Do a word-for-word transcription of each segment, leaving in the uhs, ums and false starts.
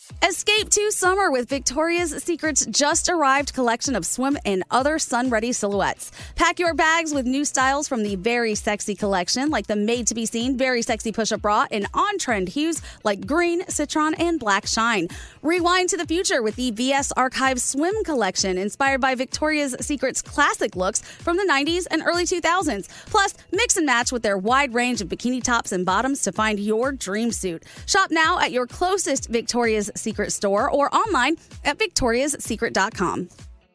Escape to summer with Victoria's Secret's just arrived collection of swim and other sun-ready silhouettes. Pack your bags with new styles from the Very Sexy collection, like the made-to-be-seen Very Sexy push-up bra in on-trend hues like green, citron, and black shine. Rewind to the future with the V S Archive Swim collection, inspired by Victoria's Secret's classic looks from the nineties and early two thousands. Plus, mix and match with their wide range of bikini tops and bottoms to find your dream suit. Shop now at your closest Victoria's Secret store or online at victorias secret dot com.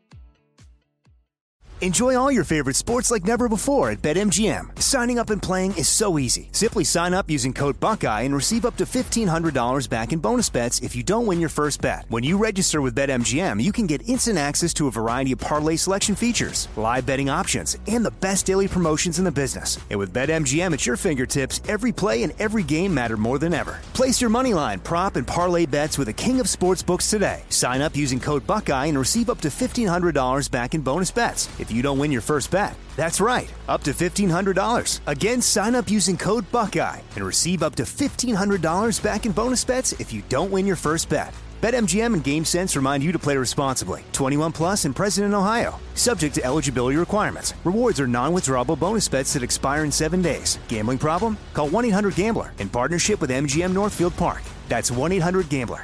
Enjoy all your favorite sports like never before at BetMGM. Signing up and playing is so easy. Simply sign up using code Buckeye and receive up to fifteen hundred dollars back in bonus bets if you don't win your first bet. When you register with BetMGM, you can get instant access to a variety of parlay selection features, live betting options, and the best daily promotions in the business. And with BetMGM at your fingertips, every play and every game matter more than ever. Place your moneyline, prop, and parlay bets with the king of sportsbooks today. Sign up using code Buckeye and receive up to fifteen hundred dollars back in bonus bets if you don't win your first bet. That's right, up to fifteen hundred dollars. Again, sign up using code Buckeye and receive up to fifteen hundred dollars back in bonus bets if you don't win your first bet. BetMGM and GameSense remind you to play responsibly. twenty-one plus and present in Ohio. Subject to eligibility requirements. Rewards are non-withdrawable bonus bets that expire in seven days. Gambling problem? Call one eight hundred gambler in partnership with M G M Northfield Park. That's one eight hundred gambler.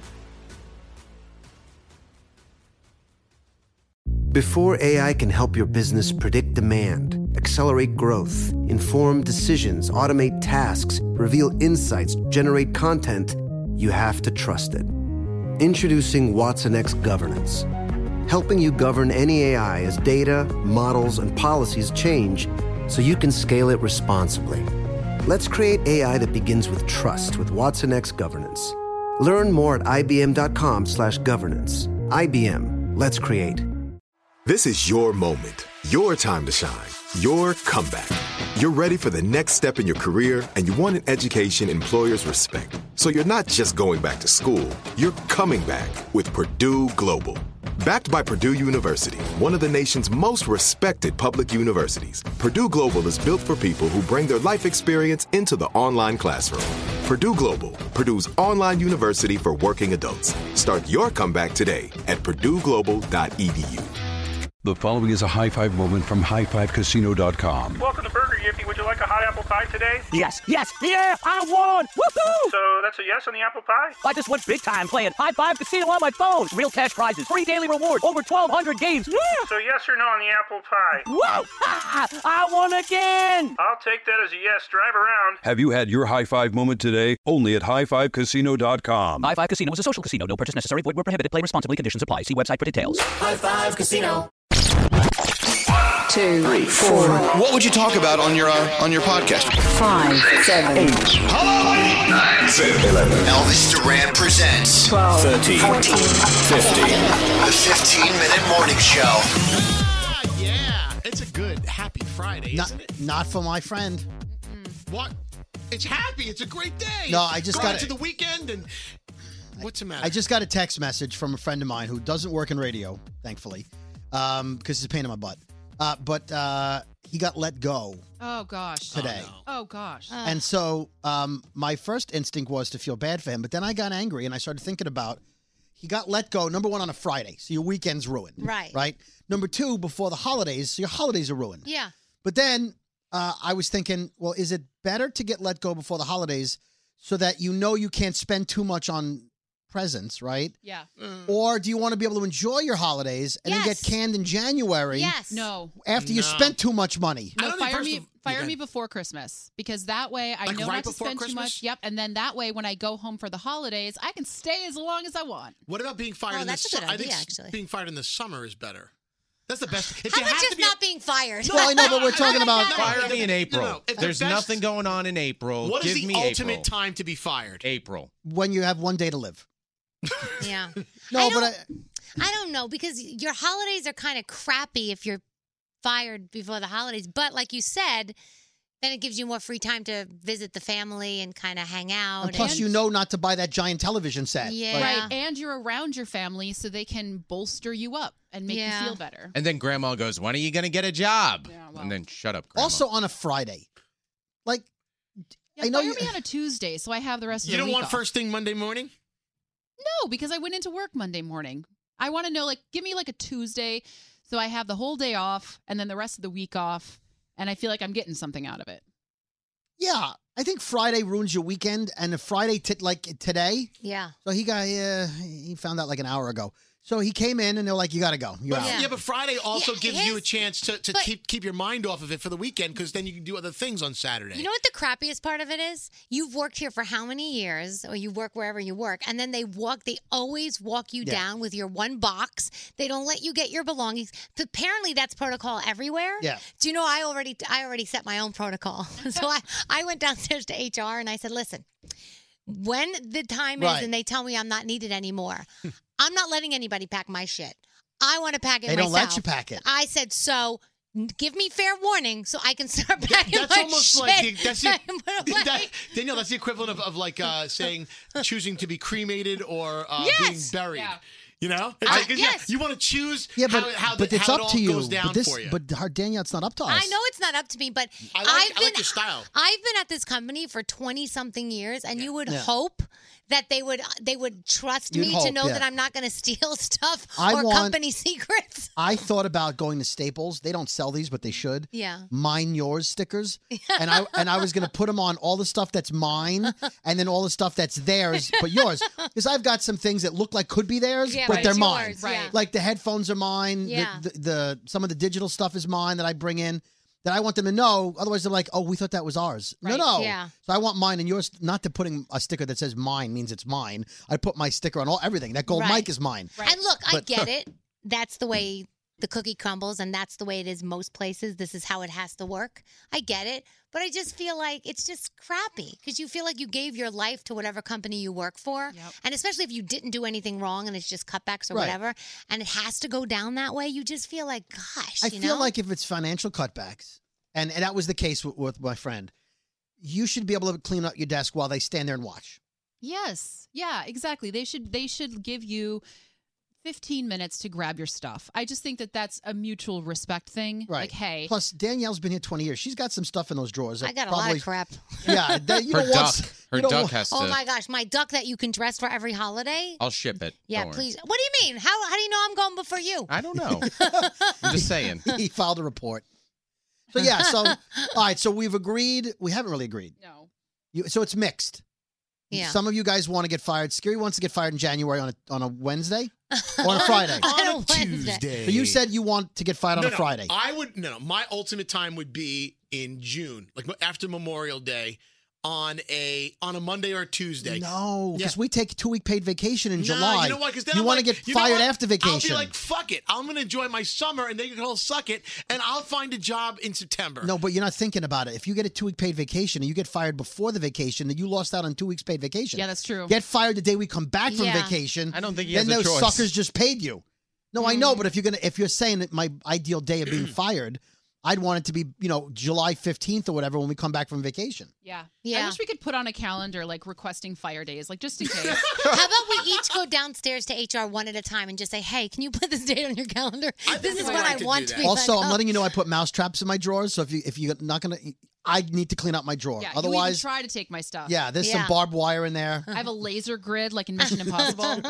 Before A I can help your business predict demand, accelerate growth, inform decisions, automate tasks, reveal insights, generate content, you have to trust it. Introducing watsonx Governance, helping you govern any A I as data, models, and policies change so you can scale it responsibly. Let's create A I that begins with trust with watsonx Governance. Learn more at ibm.com slash governance. I B M. Let's create. This is your moment, your time to shine, your comeback. You're ready for the next step in your career, and you want an education employers respect. So you're not just going back to school, you're coming back with Purdue Global. Backed by Purdue University, one of the nation's most respected public universities, Purdue Global is built for people who bring their life experience into the online classroom. Purdue Global, Purdue's online university for working adults. Start your comeback today at purdue global dot e d u. The following is a high five moment from high five casino dot com. Welcome to Burger Yippee. Would you like a hot apple pie today? Yes, yes, yeah, I won! Woohoo! So that's a yes on the apple pie? I just went big time playing High Five Casino on my phone. Real cash prizes, free daily rewards, over twelve hundred games. Yeah! So yes or no on the apple pie? Whoa! Ha! I won again! I'll take that as a yes. Drive around. Have you had your high five moment today? Only at high five casino dot com. High Five Casino is a social casino. No purchase necessary. Void where prohibited. Play responsibly. Conditions apply. See website for details. High Five Casino. Two, three, four. What would you talk about on your uh, on your podcast? Five, seven, eight. Hello, nine, seven, eleven. Elvis Duran presents twelve, thirteen, fourteen, fifteen. The fifteen-minute morning show. Ah, yeah, it's a good, happy Friday, not, isn't it? Not for my friend. What? It's happy. It's a great day. No, I just got got to the weekend and. What's the matter? I just got a text message from a friend of mine who doesn't work in radio, thankfully, because um, he's a pain in my butt. Uh, but uh, he got let go. Oh, gosh. Today. Oh, no. oh gosh. Uh. And so um, my first instinct was to feel bad for him, but then I got angry and I started thinking about he got let go, number one, on a Friday, so your weekend's ruined. Right. Right? Number two, before the holidays, so your holidays are ruined. Yeah. But then uh, I was thinking, well, is it better to get let go before the holidays so that you know you can't spend too much on presents, right? Yeah. Mm. Or do you want to be able to enjoy your holidays and yes. then get canned in January? Yes. No. After no. you spent too much money. No, fire me fire me before Christmas, because that way I like know right not to before spend Christmas? too much. Yep, and then that way when I go home for the holidays, I can stay as long as I want. What about being fired Oh, in the that's a summer? good I think idea, actually. being fired in the summer is better. That's the best. If How you about have just to be not being fired? Well, I know, but we're talking about fire me in April. No, no, if the There's best- nothing going on in April. What is Give the me ultimate April. time to be fired? April. when you have one day to live. Yeah. No, I but I, I don't know, because your holidays are kind of crappy if you're fired before the holidays. But like you said, then it gives you more free time to visit the family and kind of hang out. and plus and, you know not to buy that giant television set. Yeah. Like, Right, and you're around your family so they can bolster you up and make Yeah. you feel better. And then grandma goes, when are you going to get a job? Yeah, well. And then shut up, grandma. Also on a Friday. Like, Yeah, I know fire you- me on a Tuesday so I have the rest of You the don't week want off. first thing Monday morning? because I went into work Monday morning. I want to know, like, give me like a Tuesday so I have the whole day off and then the rest of the week off, and I feel like I'm getting something out of it. Yeah, I think Friday ruins your weekend, and if Friday, t- like today. Yeah. So he got, uh, he found out like an hour ago. So he came in, and they're like, you got to go. You're But, out. yeah. but Friday also Yeah, gives his- you a chance to, to but- keep keep your mind off of it for the weekend because then you can do other things on Saturday. You know what the crappiest part of it is? You've worked here for how many years, or you work wherever you work, and then they walk, they always walk you Yeah. down with your one box. They don't let you get your belongings. Apparently, that's protocol everywhere. Yeah. Do you know I already I already set my own protocol. So I, I went downstairs to H R and I said, listen, when the time Right. is and they tell me I'm not needed anymore, I'm not letting anybody pack my shit. I want to pack it They don't myself. let you pack it. I said, so n- give me fair warning so I can start packing That's my almost shit. like the, that's the, that I put away. that, Danielle. That's the equivalent of, of like uh, saying choosing to be cremated or uh, Yes! being buried. Yeah. You know, it's Uh, like, yeah, yes. you want to choose Yeah, but, how, how, but the, it's how up it all to you. goes down but this, for you. but our Danielle, it's not up to us. I know it's not up to me, but I like, I've I been like your style. I've been at this company for twenty something years, and you would Yeah. hope that they would they would trust You'd me to hope, know yeah. that I'm not going to steal stuff I or want- company secrets. I thought about going to Staples. They don't sell these, but they should. Yeah. Mine yours stickers. And I and I was going to put them on all the stuff that's mine and then all the stuff that's theirs but yours. Because I've got some things that look like could be theirs, Yeah, but but they're it's mine. yours, yeah. Like the headphones are mine. The- Yeah. The, the, some of the digital stuff is mine that I bring in that I want them to know. Otherwise, they're like, oh, we thought that was ours. Right. No, no. Yeah. So I want mine and yours. Not to putting a sticker that says mine means it's mine. I put my sticker on all everything. That gold Right. mic is mine. And look, I But- get it. That's the way the cookie crumbles, and that's the way it is most places. This is how it has to work. I get it. But I just feel like it's just crappy because you feel like you gave your life to whatever company you work for. Yep. And especially if you didn't do anything wrong and it's just cutbacks or Right. whatever, and it has to go down that way, you just feel like, gosh, I you feel know? like if it's financial cutbacks, and, and that was the case with, with my friend, you should be able to clean up your desk while they stand there and watch. Yes. Yeah, exactly. They should they should give you fifteen minutes to grab your stuff. I just think that that's a mutual respect thing. Right. Like, hey, Plus, Danielle's been here twenty years. She's got some stuff in those drawers. that I got a probably, lot of crap. Yeah, that, you Her don't want- duck, her you don't duck want- has to. Oh my gosh, my duck that you can dress for every holiday? I'll ship it. Yeah, Don't worry. please. What do you mean? How how do you know I'm going before you? I don't know. I'm just saying. He filed a report. So yeah, so all right, so we've agreed. We haven't really agreed. no. You, so it's mixed. Yeah. Some of you guys want to get fired. Scary wants to get fired in January on a on a Wednesday or on a Friday. On a on a Wednesday. Tuesday. So you said you want to get fired on no, a no, Friday. I would no, no. My ultimate time would be in June, like after Memorial Day, on a on a Monday or a Tuesday. No, because Yeah. we take two week paid vacation in No, July. you know what? Because then you I'm want like, to get you know fired what? after vacation. I'll be like, fuck it. I'm going to enjoy my summer, and they can all suck it, and I'll find a job in September. No, but you're not thinking about it. If you get a two week paid vacation and you get fired before the vacation, then you lost out on two weeks paid vacation. Yeah, that's true. Get fired the day we come back from Yeah. vacation. I don't think he then has a those choice. suckers just paid you. No, I know, but if you're gonna if you're saying that my ideal day of being fired, I'd want it to be, you know, July fifteenth or whatever when we come back from vacation. Yeah. Yeah. I wish we could put on a calendar like requesting fire days, like just in case. How about we each go downstairs to H R one at a time and just say, hey, can you put this date on your calendar? This is we when like I to want do to that. be Also, let I'm go. letting you know I put mouse traps in my drawers, so if you if you're not gonna I need to clean up my drawer. Yeah, you Otherwise, even try to take my stuff. yeah, there's Yeah. some barbed wire in there. I have a laser grid like in Mission Impossible.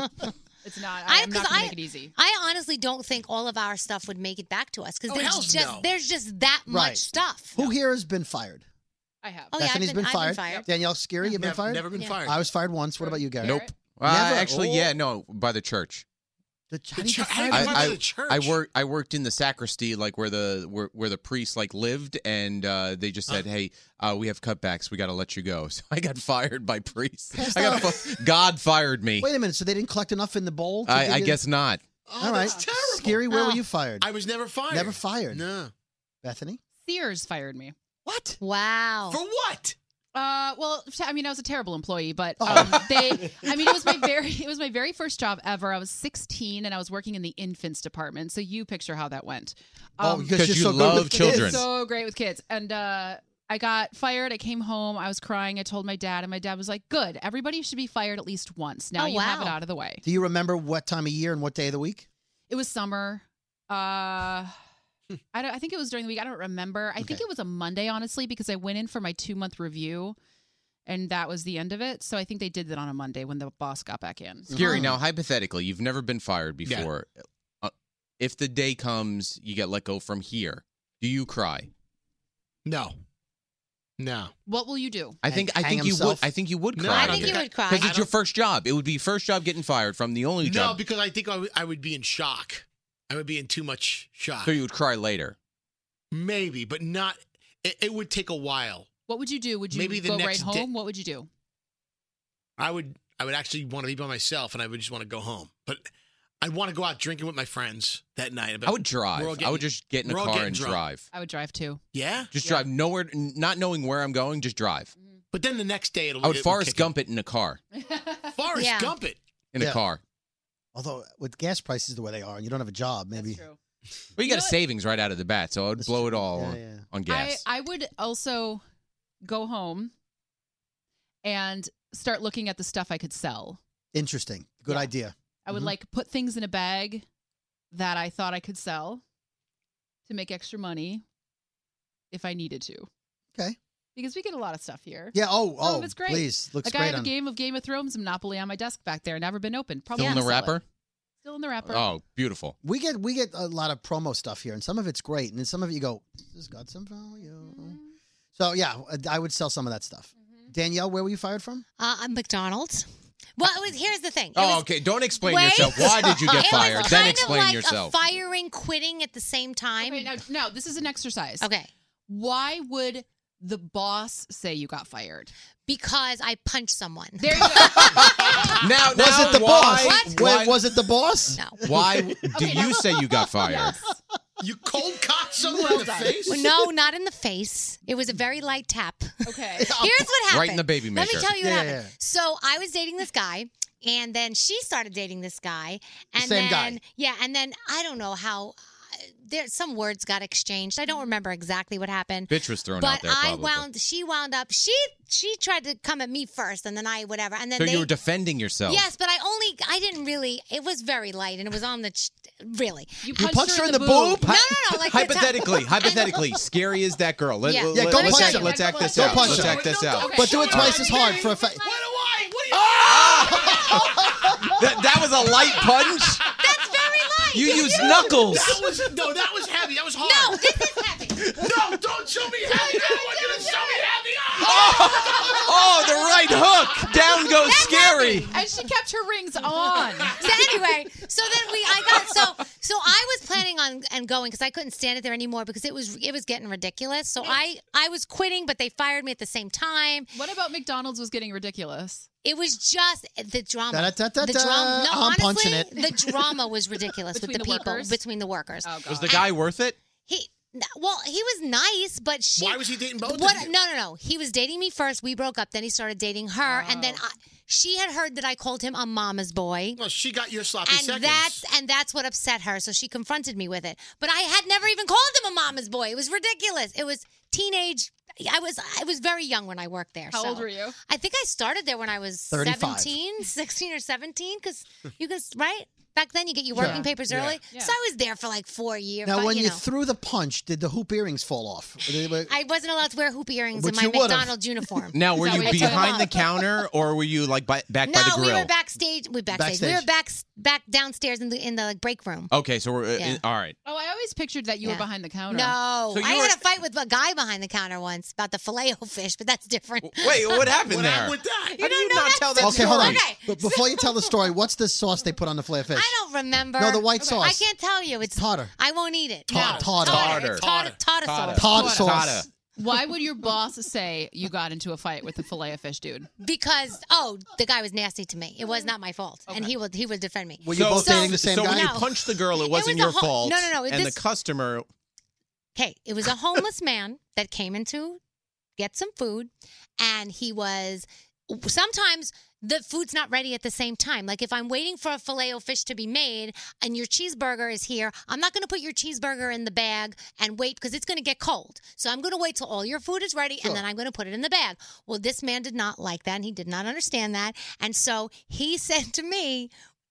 It's not. I- I, I'm 'cause not going I- to make it easy. I honestly don't think all of our stuff would make it back to us because Oh, there's hell just no. there's just that Right. much stuff. Who here has been fired? I have. Oh yeah, I've Bethany's been, been, I've fired. been fired. Danielle Scary, you've been Never, fired? never been Yeah. fired. I was fired once. What about you, Gary? Nope. Garrett? Uh, Never? actually, Oh. yeah, no, by the church. The, how The do you chur- get how do fired? you get I, fired I, by the church? I worked. I worked in the sacristy, like where the where, where the priest like lived, and uh, they just said, "Hey, uh, we have cutbacks. We got to let you go." So I got fired by priests. I got fu- God fired me. Wait a minute. So they didn't collect enough in the bowl? to I, give I you- guess not. Oh, All right. that's terrible. Scary, where Oh. were you fired? I was never fired. Never fired. No. Bethany? Sears fired me. What? Wow. For what? Uh, well, t- I mean, I was a terrible employee, but Oh. um, they. I mean, it was my very, it was my very first job ever. I was sixteen and I was working in the infants department. So you picture how that went. Oh, Um, because you're you so good love with children. kids. so great with kids, and uh, I got fired. I came home. I was crying. I told my dad, and my dad was like, "Good. Everybody should be fired at least once. Now Oh, you have it wow. out of the way." Do you remember what time of year and what day of the week? It was summer. Uh, I don't. I think it was during the week. I don't remember. I think Okay. it was a Monday, honestly, because I went in for my two month review, and that was the end of it. So I think they did that on a Monday when the boss got back in. Scary. Now, hypothetically, you've never been fired before. Uh, if the day comes, you get let go from here. Do you cry? No. No. What will you do? I think I Hang think you would. himself? I think you would No, cry. I I don't think you think I- would cry. Because I it's your don't- first job. It would be first job getting fired from the only No, job. because I think I would, I would be in shock. I would be in too much shock. So you would cry later. Maybe, but not. It, it would take a while. What would you do? Would you Maybe the go right next home? day- What would you do? I would. I would actually want to be by myself, and I would just want to go home. But I'd want to go out drinking with my friends that night. But I would drive. we're all I getting- would just get in a we're all car getting and drunk. drive. I would drive too. Yeah, Just Yeah. drive nowhere, not knowing where I'm going. Just drive. but then the next day it'll. I would it Forrest kick Gump it in a car. in. Forrest Yeah. Gump it. In Yeah. a car. Although with gas prices the way they are, and you don't have a job, maybe. That's true. But you, You got know a what? savings right out of the bat, so I would That's blow true. it all Yeah, on, yeah. on I, gas. I would also go home and start looking at the stuff I could sell. Interesting. Good Yeah. idea. I would Mhm. like put things in a bag that I thought I could sell to make extra money if I needed to. Okay. Because we get a lot of stuff here. Yeah. Oh, Some oh, of it's great. please. Looks like I great have a on. game of Game of Thrones Monopoly on my desk back there, never been opened. Probably Still in the gonna sell it. wrapper? Still in the wrapper. Oh, beautiful. We get we get a lot of promo stuff here, and some of it's great, and then some of it you go, "This has got some value." Mm-hmm. So yeah, I would sell some of that stuff. Danielle, where were you fired from? Uh, I'm McDonald's. Well, it was, here's the thing. It Oh, was- okay. Don't explain Wait. yourself. Why did you get It fired? was Then kind explain of like yourself. a firing, quitting at the same time. Okay, now, no, this is an exercise. Okay. Why would the boss say you got fired? Because I punched someone. There you go. Now, Was now it the why, boss? What? Wait, Why, was it the boss? No. why do you say you got fired? You cold cocked someone in the done. face. Well, no, not in the face. It was a very light tap. Okay. Here's what happened. Right in the baby Let maker. me tell you what Yeah, happened. yeah. So I was dating this guy, and then she started dating this guy, and same then guy. yeah, and then I don't know how. uh, There, some words got exchanged. I don't remember exactly what happened. Bitch was thrown but out there, I probably. wound. She wound up. She she tried to come at me first, and then I whatever, and then So they. you were defending yourself. Yes, but I only. I didn't really. It was very light, and it was on the. ch- Really. You You punched her in the boob? No, no, no. Like that's how- Hypothetically, hypothetically, scally is that girl. Let, Yeah. let, Yeah, go let's punch act, her. let's act this Go out. punch Let's her. act this out. Okay. But do it twice as hard for a fact. What do I? What do you? That, that was a light punch. That's very light. You used knuckles. That was no. That was heavy. That was hard. No, this is heavy. No, don't show me heavy. I don't want you to show me heavy. Oh, the right hook. Down goes scary. And she kept her rings on. So anyway, so then we, I got so, so I was planning on and going because I couldn't stand it there anymore because it was, it was getting ridiculous. So I, I was quitting, but they fired me at the same time. What about McDonald's was getting ridiculous? It was just the drama. Da-da-da-da-da. The drama. No, I'm honestly, punching it. the drama was ridiculous with Between the, the people workers? between the workers. Oh, God. Was the guy worth it? He, well, he was nice, but she. Why was he dating both What? of you? No, no, no. He was dating me first. We broke up. Then he started dating her, and then I, she had heard that I called him a mama's boy. Well, she got your sloppy And seconds. that's and that's what upset her. So she confronted me with it. But I had never even called him a mama's boy. It was ridiculous. It was teenage. I was I was very young when I worked there. How so old were you? I think I started there when I was thirty-five. seventeen, sixteen or seventeen. Because you can right back then you get your working Yeah. papers Yeah. early. Yeah. So I was there for like four years. Now, but, when you you know. threw the punch, did the hoop earrings fall off? Did they- I wasn't allowed to wear hoop earrings But in my you would've. McDonald's uniform. Now, were Is that you what you took behind off? the counter or were you like by, back no, by the grill? we were backstage. We backstage. We were Backstage. back back downstairs in the in the like, break room. Okay, so we're uh, Yeah. in- all right. Oh, I always pictured that you Yeah. were behind the counter. No, So you I were- had a fight with a guy behind the counter once about the filet o fish, but that's different. Wait, what happened what there? happened with that? How do you know not that tell that Okay, story? hold on. Okay. But before you tell the story, what's the sauce they put on the filet of fish? I don't remember. No, the white sauce. I can't tell you. It's Tartar. I won't eat it. Tartar. No. Tartar. It's Tartar. Tartar Tartar. sauce. Tartar sauce. Tartar. Why would your boss say you got into a fight with the filet of fish dude? Because oh, the guy was nasty to me. It was not my fault, and he would he would defend me. Were you both So- dating the same so guy? when you No. punched the girl, it It wasn't was a your ho- fault. no, no, no, And this- the customer, Okay, it was a homeless man that came in to get some food, and he was sometimes the food's not ready at the same time. Like if I'm waiting for a filet o fish to be made and your cheeseburger is here, I'm not going to put your cheeseburger in the bag and wait because it's going to get cold. So I'm going to wait till all your food is ready and then I'm going to put it in the bag. Well, this man did not like that and he did not understand that. And so he said to me,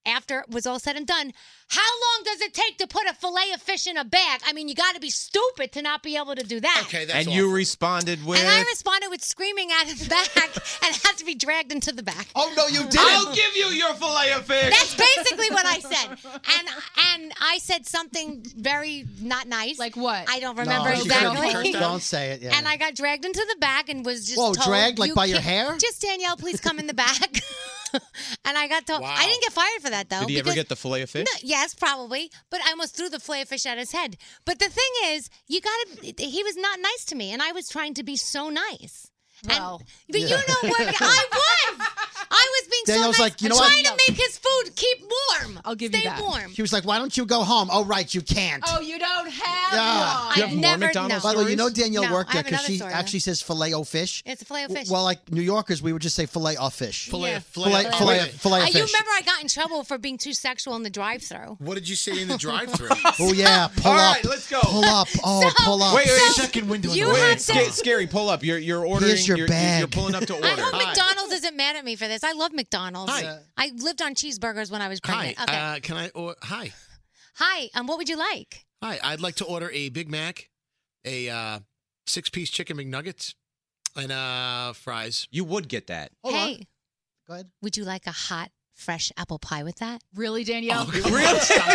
after it was all said and done, how long does it take to put a fillet of fish in a bag? I mean, you got to be stupid to not be able to do that. Okay, and you responded with. And I responded with screaming at his back and had to be dragged into the back. Oh no, you didn't. I'll give you your fillet of fish. That's basically what I said. And and I said something very not nice. Like what? I don't remember No, she couldn't exactly. curse. Don't say it. Yeah. And I got dragged into the back and was just Whoa, told, dragged, like, "You by your can't- hair?" Just Danielle, please come in the back. And I got told Wow. I didn't get fired for that though. Did he ever because- get the fillet of fish? No, yes, probably. But I almost threw the fillet of fish at his head. But the thing is, you gotta. He was not nice to me, and I was trying to be so nice. Well, and, but you know what? I was. I was being Danielle's so nice, like, you know what? trying to make his food keep warm. I'll give Stay you that. warm. She was like, "Why don't you go home?" Oh, right, you can't. Oh, you don't have Yeah. one. You have more never- McDonald's By the way, you know stories? Danielle No, worked I there have because another she story, actually says filet o fish. It's a filet of fish. Well, like New Yorkers, we would just say filet of fish. Filet, Yeah. filet, Filet, filet, filet, filet Uh, of you fish. remember I got in trouble for being too sexual in the drive-thru. What did you say in the drive-thru? Oh yeah, pull All up. right, let's go. Pull up. Oh, So- pull up. Wait, wait, So- Second window in You the have way. to- Sca- scary, pull up. You're you're ordering. Here's your you're, bag. You're pulling up to order. I hope Hi. McDonald's isn't mad at me for this. I love McDonald's. Hi. I lived on cheeseburgers when I was Hi, pregnant. Okay. uh, can I? Or, hi, Hi. Um, what would you like? hi. I'd like to order a Big Mac, a uh, six-piece chicken McNuggets, and uh, fries. You would get that. Hold on. hey, Go ahead. would you like a hot, fresh apple pie with that? Really, Danielle? Really? Stop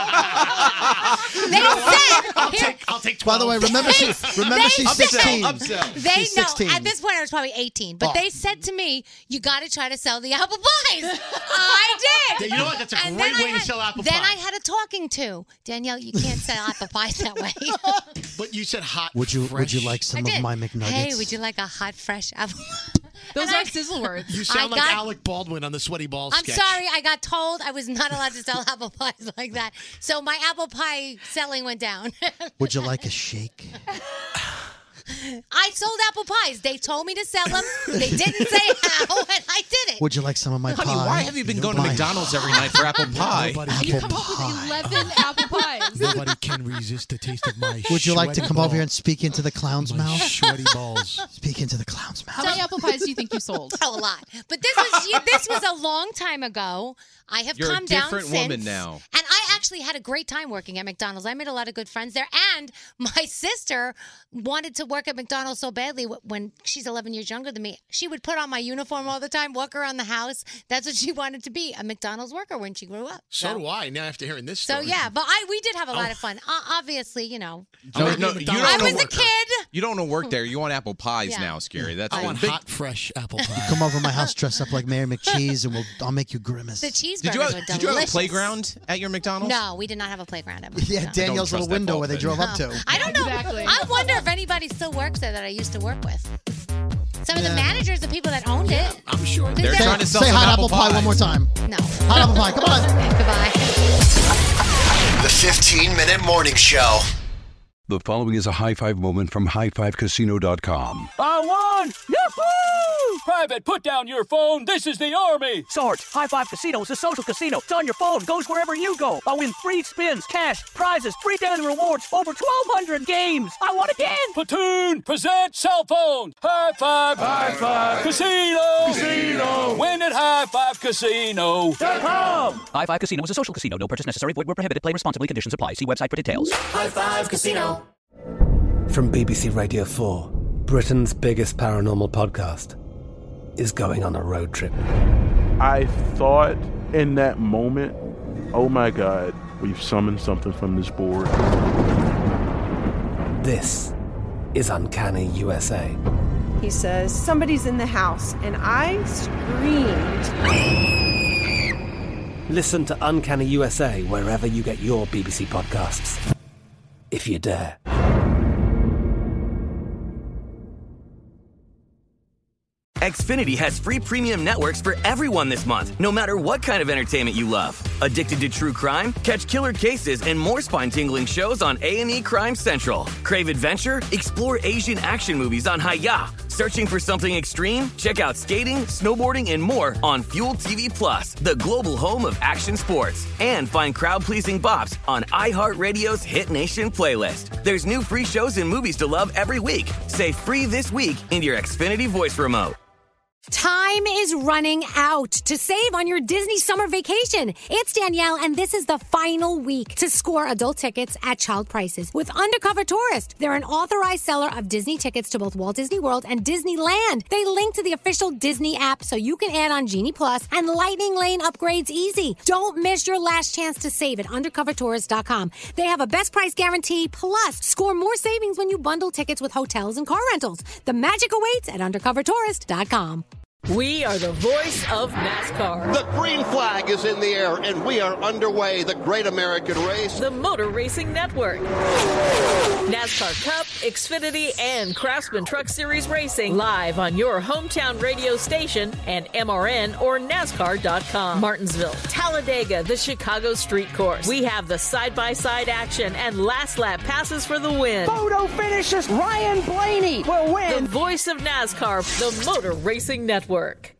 it. They said. I'll here- take. I'll take By twelve. the way, remember she, remember They she's said- sixteen. Upsell. They She's know. sixteen. At this point, I was probably eighteen. But Oh. they said to me, "You got to try to sell the apple pies." I did. You know what? That's a And great then I way to had- sell apple Then pie. I had a talking to Danielle. You can't sell apple pies that way. But you said hot. Would you Would you fresh. like I some of did. my McNuggets? Hey, would you like a hot, fresh apple? Those And are I- sizzle words. You sound I like got- Alec Baldwin on the Sweaty Balls I'm sketch. sorry, I got told I was not allowed to sell apple pies like that. So my apple pie selling went down. Would you like a shake? I sold apple pies. They told me to sell them. They didn't say how, and I did it. Would you like some of my Honey, pie? why have you been going to My McDonald's every night for apple pie? Nobody, You apple come up pie? with eleven apple pies. nobody can resist the taste of my. Would you like to sweaty come ball- over here and speak into the clown's my mouth? sweaty balls? Speak into the clown's How mouth. many apple pies do you think you sold? Oh, a lot. But this was this was a long time ago. I have You're a calmed down different since. woman now. And I actually had a great time working at McDonald's. I made a lot of good friends there. And my sister wanted to work at McDonald's so badly wh- when she's eleven years younger than me. She would put on my uniform all the time, walk around the house. That's what she wanted to be, a McDonald's worker when she grew up. So do I. Now after hearing this story. So yeah, but I we did have a lot Oh. of fun. Uh, obviously, you know, No, I'm no, a you McDonald's I don't was know a kid. You don't want to work there. You want apple pies Yeah. now, Scary. That's I a want big. hot, fresh apple pie. Come over to my house, dress up like Mary McCheese, and we'll I'll make you grimace. The cheeseburgers Did you have, were did delicious. you have a playground at your McDonald's? No, we did not have a playground at Yeah, McDonald's. Danielle's trust little that window fault where they then. drove up to. I don't know. Exactly. I wonder if anybody still works there that I used to work with. Some of the Yeah. managers, the people that owned it. I'm sure. They're Say- trying to sell Say some hot apple apple pie pies. one more time. No. Hot apple pie. Come on. Goodbye. The fifteen minute morning show. The following is a high five moment from high five casino dot com. I won! Yahoo! Private, put down your phone. This is the Army. Sarge, High Five Casino is a social casino. It's on your phone. Goes wherever you go. I win free spins, cash, prizes, free daily rewards, over twelve hundred games. I won again. Platoon, present cell phone. High Five. High Five. Casino. Casino. Win at high five casino dot com. High Five Casino is a social casino. No purchase necessary. Void where prohibited. Play responsibly. Conditions apply. See website for details. High Five Casino. From B B C Radio four, Britain's biggest paranormal podcast is going on a road trip. I thought in that moment, oh my God, we've summoned something from this board. This is Uncanny U S A. He says, somebody's in the house, and I screamed. Listen to Uncanny U S A wherever you get your B B C podcasts, if you dare. Xfinity has free premium networks for everyone this month, no matter what kind of entertainment you love. Addicted to true crime? Catch killer cases and more spine-tingling shows on A and E Crime Central. Crave adventure? Explore Asian action movies on Hayya. Searching for something extreme? Check out skating, snowboarding, and more on Fuel T V Plus, the global home of action sports. And find crowd-pleasing bops on iHeartRadio's Hit Nation playlist. There's new free shows and movies to love every week. Say free this week in your Xfinity voice remote. Time is running out to save on your Disney summer vacation. It's Danielle, and this is the final week to score adult tickets at child prices with Undercover Tourist. They're an authorized seller of Disney tickets to both Walt Disney World and Disneyland. They link to the official Disney app so you can add on Genie Plus and Lightning Lane upgrades easy. Don't miss your last chance to save at undercover tourist dot com. They have a best price guarantee, plus score more savings when you bundle tickets with hotels and car rentals. The magic awaits at undercover tourist dot com. We are the voice of NASCAR. The green flag is in the air, and we are underway. The Great American Race. The Motor Racing Network. NASCAR Cup, Xfinity, and Craftsman Truck Series Racing live on your hometown radio station and M R N or NASCAR dot com. Martinsville, Talladega, the Chicago Street Course. We have the side-by-side action and last lap passes for the win. Photo finishes. Ryan Blaney will win. The voice of NASCAR, the Motor Racing Network.